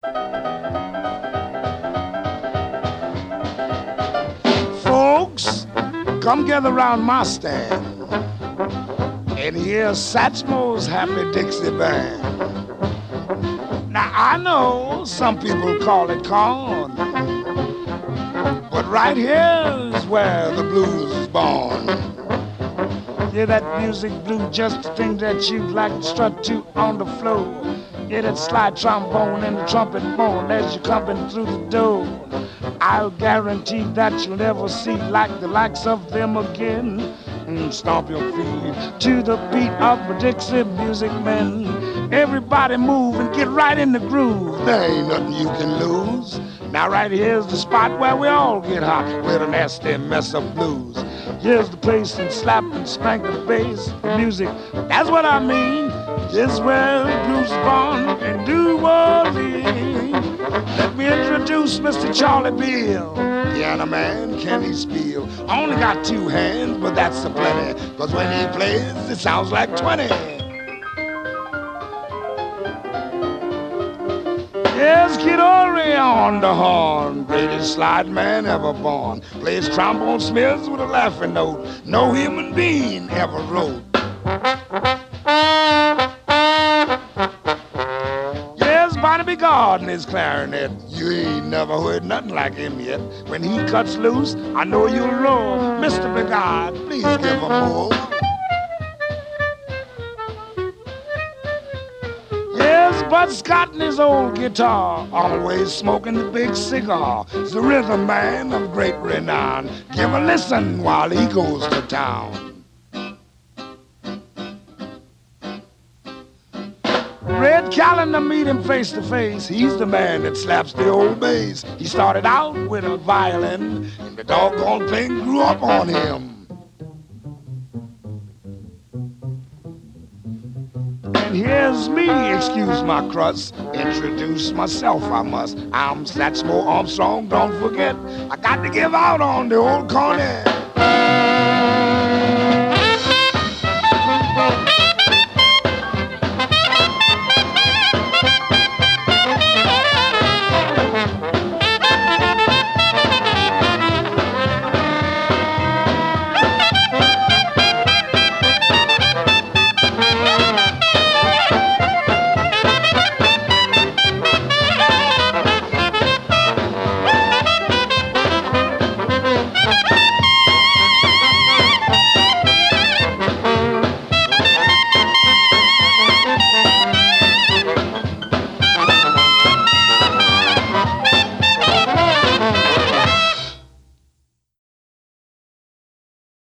Folks, come gather around my stand and hear Satchmo's Happy Dixie Band. Now I know some people call it corn, but right here is where the blues is born. Yeah, that music blue, just the thing that you'd like to strut to on the floor. Yeah, that slide trombone and the trumpet moan as you're coming through the door. I'll guarantee that you'll never see like the likes of them again. Stomp your feet to the beat of the Dixie music men. Everybody move and get right in the groove. There ain't nothing you can lose. Now right here's the spot where we all get hot with a nasty mess of blues. Here's the place and slap and spank the bass. The music, that's what I mean. Is where the blues is born in New Orleans. Let me introduce Mr. Charlie Bill. Piano man, can he spiel? Only got two hands, but that's a plenty. Cause when he plays, it sounds like 20. Here's Kid Ory on the horn, greatest slide man ever born. Plays trombone smears with a laughing note no human being ever wrote. Yes, Barnaby Garden is clarinet. You ain't never heard nothing like him yet. When he cuts loose, I know you'll roar. Mr. Bigard, please give him more. Bud Scott and his old guitar, always smoking the big cigar. He's the rhythm man of great renown. Give a listen while he goes to town. Red Callender, meet him face to face. He's the man that slaps the old bass. He started out with a violin, and the doggone thing grew up on him. And here's me, excuse my crust, introduce myself I must. I'm Satchmo Armstrong, don't forget, I got to give out on the old cornet.